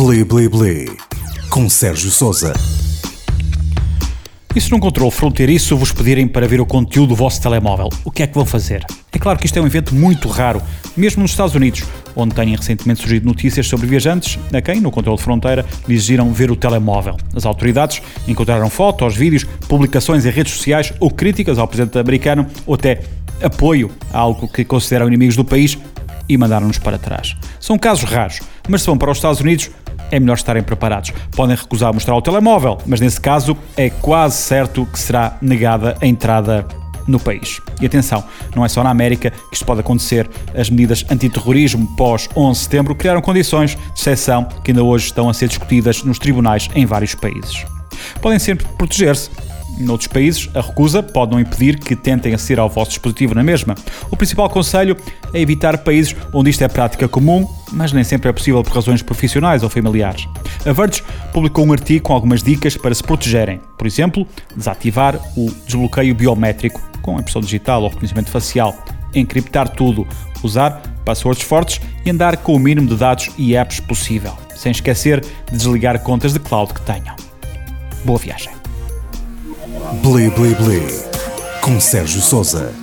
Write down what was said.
Bli Bli Bli, com Sérgio Sousa. E se num controle fronteiriço vos pedirem para ver o conteúdo do vosso telemóvel, o que é que vão fazer? É claro que isto é um evento muito raro, mesmo nos Estados Unidos, onde têm recentemente surgido notícias sobre viajantes a quem, no controle de fronteira, lhe exigiram ver o telemóvel. As autoridades encontraram fotos, vídeos, publicações em redes sociais ou críticas ao presidente americano ou até apoio a algo que consideram inimigos do país e mandaram-nos para trás. São casos raros, mas se vão para os Estados Unidos, é melhor estarem preparados. Podem recusar mostrar o telemóvel, mas nesse caso é quase certo que será negada a entrada no país. E atenção, não é só na América que isto pode acontecer. As medidas antiterrorismo pós 11 de setembro criaram condições de exceção que ainda hoje estão a ser discutidas nos tribunais em vários países. Podem sempre proteger-se. Noutros países, a recusa pode não impedir que tentem aceder ao vosso dispositivo na mesma. O principal conselho é evitar países onde isto é prática comum, mas nem sempre é possível por razões profissionais ou familiares. A Verge publicou um artigo com algumas dicas para se protegerem. Por exemplo, desativar o desbloqueio biométrico com impressão digital ou reconhecimento facial, encriptar tudo, usar passwords fortes e andar com o mínimo de dados e apps possível, sem esquecer de desligar contas de cloud que tenham. Boa viagem! Bli Bli Bli, com Sérgio Sousa.